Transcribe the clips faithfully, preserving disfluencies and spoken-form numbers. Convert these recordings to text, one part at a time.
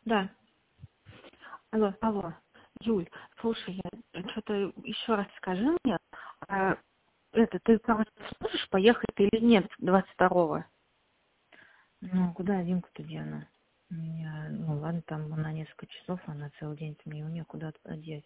Да. Алло, алло. Юль, слушай, я что-то еще раз скажи мне, а, это ты, короче, сможешь поехать или нет двадцать второго? Ну, куда Димка-то дену? У меня, ну ладно, там на несколько часов, а на целый день мне его некуда одеть.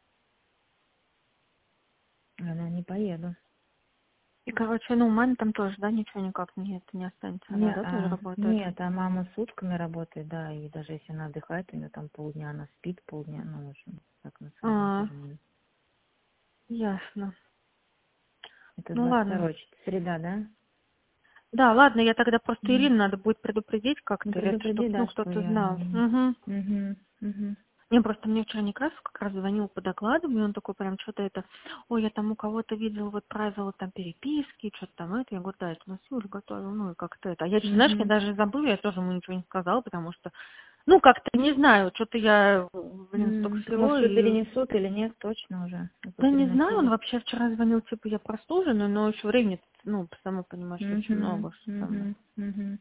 Я, наверное, не поеду. И, короче, ну, маме там тоже, да, ничего никак не, это не останется, она, Не, да, тоже а, работает? нет, а мама сутками работает, да, и даже если она отдыхает, у нее там полдня она спит, полдня, ну, в общем, так на самом А, деле. ясно. Это Ну, двадцать ладно. второе, среда, да? Да, ладно, я тогда просто Угу. Ирину надо будет предупредить Ну, как-то, или это, предупреди, чтоб, ну, да, что кто-то я... знал. Угу. Угу, угу. Не, просто мне вчера Некрасов как раз звонил по докладам, и он такой прям что-то это, ой, я там у кого-то видел вот правила там переписки, что-то там это, я говорю, да, это нас Юля готовил, ну и как-то это. А я, честно, знаешь, я Угу. даже забыла, я тоже ему ничего не сказала, потому что, ну, как-то не знаю, что-то я, блин, столько М, всего, Может, что и перенесут или нет, точно уже. Вы да не знаю, он переносили. вообще вчера звонил, типа, я простужена, но еще времени, ну, сама понимаешь, очень Угу, много, что там. угу, угу.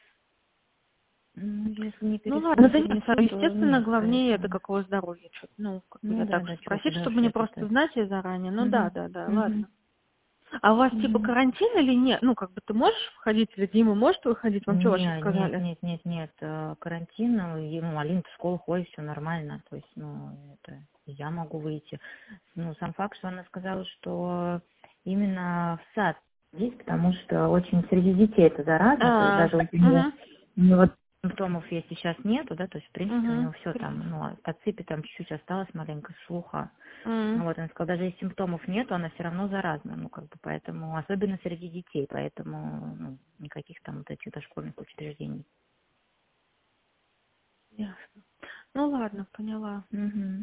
Если не, Ну перес... ладно, не да нет, перенесут, то естественно, нет, скорее главнее это всего. какого здоровья, что ну, как бы Ну я да, так да, чего спросить, куда чтобы уж мне просто это-то. знать ее заранее. Ну да, Угу, да, да, угу, ладно. А у вас типа угу. карантин или нет? Ну, как бы ты можешь входить, или Дима может выходить? Вам что вообще Не, нет, сказали? нет, нет, нет, э, карантин, ну, и, ну, Алина в школу ходит, все нормально, то есть, ну, это, я могу выйти. Ну, сам факт, что она сказала, что именно в сад есть, потому что очень среди детей это заразно, то есть А, даже вот у нее, угу, у нее вот симптомов, если сейчас нету, да, то есть, в принципе, у угу, него все там, ну, от цепи там чуть-чуть осталось маленько слуха. угу. Ну вот, она сказала, даже если симптомов нет, она все равно заразна, ну, как бы, поэтому, особенно среди детей, поэтому, ну, никаких там вот этих дошкольных учреждений. Ясно. Ну ладно, поняла. Угу.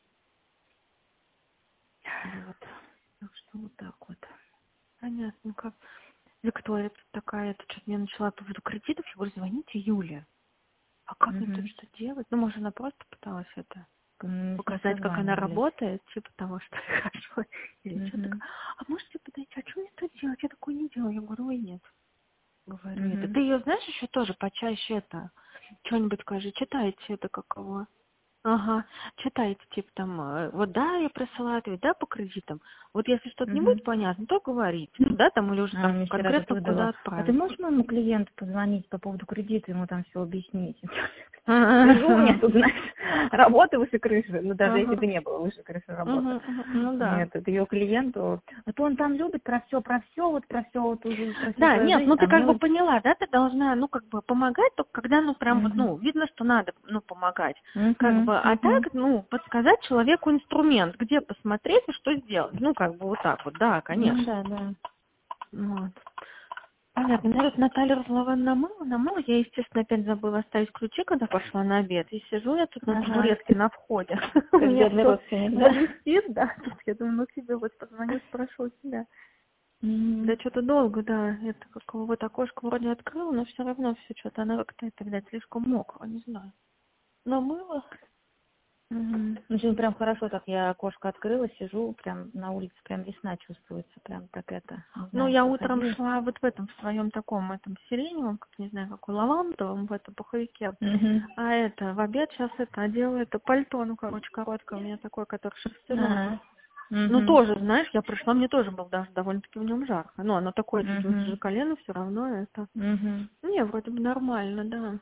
Вот. Так что вот так вот. Понятно, как. Виктория тут такая, это что-то мне начала по поводу кредитов, я говорю, звоните Юле. А как мне тут Угу. что делать? Ну, может, она просто пыталась это Мы с ней показать, как она созванивались. работает, типа того, что хорошо, или что такое. Угу. А можете подойти, а что мне тут делать? Я такое не делаю. Я говорю, ой, нет. Говорю это. Угу. Ты ее знаешь еще тоже почаще это, что-нибудь скажи, читайте это каково. Ага, читайте, типа там, э, вот да, я присылаю ответ, да, по кредитам. Вот если что-то не Угу. будет понятно, то говорите, ну, да, там, или уже Она там мне вчера тут конкретно куда выдала, а ты отправить. можешь моему клиенту позвонить по поводу кредита, ему там все объяснить? Сижу, у меня тут, знаешь, работа выше крыши, ну даже если Ага, бы не было выше крыши работы. ага, ага, ну да. Нет, это ее клиенту. А то он там любит про все, про все, вот про все, вот уже про всю Да, свою нет, жизнь, ну а ты мне как бы вот... поняла, да, ты должна, ну, как бы помогать, только когда, ну, прям вот, Угу. ну, видно, что надо, ну, помогать. Как Угу. бы, а Угу. так, ну, подсказать человеку инструмент, где посмотреть и что сделать. Ну, как бы вот так вот, да, Ну конечно. да, да. Вот. Понятно. Меня тут Наталья разлова намыла, намыла. Я, естественно, опять забыла оставить ключи, когда пошла на обед. И сижу я тут на Ага. табуретке на входе. У Как меня бедный все родственник, да? зависит, да. Тут я думаю, ну тебе вот позвоню, спрошу себя. Да Мгм. что-то долго, да. Это какого вот окошко вроде открыла, но все равно все что-то, она как-то это, видать, слишком мокро, не знаю. Намыла. Мгм. Ну, сегодня прям хорошо так, я окошко открыла, сижу, прям на улице, прям весна чувствуется, прям так это, не Ну, знаю, я утром походила. шла вот в этом, в своем таком, этом сиреневом, как не знаю, какой лавандовом, в этом пуховике. Угу. А это, в обед сейчас это одела, это пальто, ну, короче, короткое у меня такое, которое шерстяное. Ага. Ну, Угу. тоже, знаешь, я пришла, мне тоже было даже довольно-таки в нем жарко. Ну, оно такое чуть ниже Угу. колена, все равно это... Угу. Не, вроде бы нормально, да.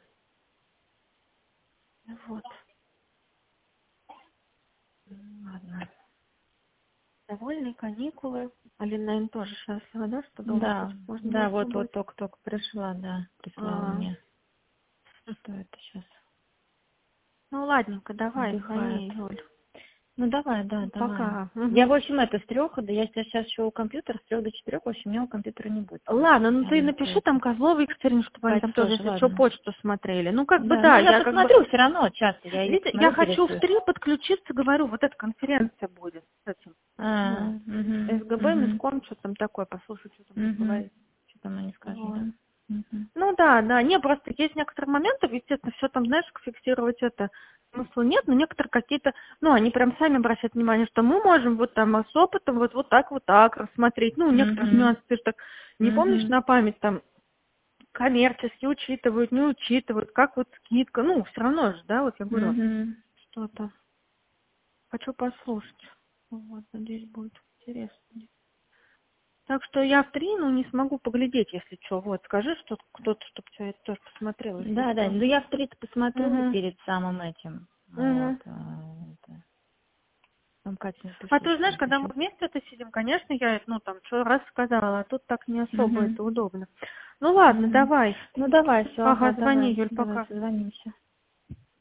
Вот. Ну, ладно. Довольные каникулы. Алина, наверное, тоже счастлива, да, что дома хоть Да, можно да, будет вот, вот побыть. только-только пришла, да, прислала А, мне, что это сейчас ну, ладненько, давай, отдыхает. звони, Юль. Ну давай, да, давай. Пока. Я, Мгм. в общем, это с трех, да, я сейчас еще у компьютера, с трех до четырех, в общем, у меня у компьютера не будет. Ладно, ну ты Алина напиши там приедет. Козлова Екатерине, чтобы они Катя там тоже, тоже, если что, ладно. почту смотрели. Ну, как бы Да, ну да, я я как бы... посмотрю все равно часто, я ее Видите, я посмотрю, хочу в переслышу. три подключиться, говорю, вот эта конференция будет с этим. А, Ну, угу, СГБ, угу, Миском, что там такое, послушать, что там будет угу. говорить. Что там они скажут, Вот. да? Угу. Ну да, да, не, просто есть некоторые моменты, естественно, все там, знаешь, фиксировать это смысла нет, но некоторые какие-то, ну, они прям сами обращают внимание, что мы можем вот там с опытом вот, вот так, вот так рассмотреть. Ну, некоторые Угу. нюансы, ты же так не помнишь Угу. на память там, коммерчески учитывают, не учитывают, как вот скидка, ну, все равно же, да, вот я говорю, Мгм. что-то. Хочу послушать. Вот, надеюсь, будет интересно. Так что я в три, ну, не смогу поглядеть, если что. Вот, скажи, что кто-то, чтобы я это тоже посмотрела, если Да, да, что. ну я в три посмотрю Угу. перед самым этим. Вот. Угу. а, это. Там, Катя, А напиши, ты что знаешь, если когда мы что. вместе это сидим, конечно, я, ну, там, что раз сказала, а тут так не особо Угу. это удобно. Ну, ладно, Угу. давай. Ну давай, все, Ага, ага, звони, давай, Юль, давай, пока. созвонимся.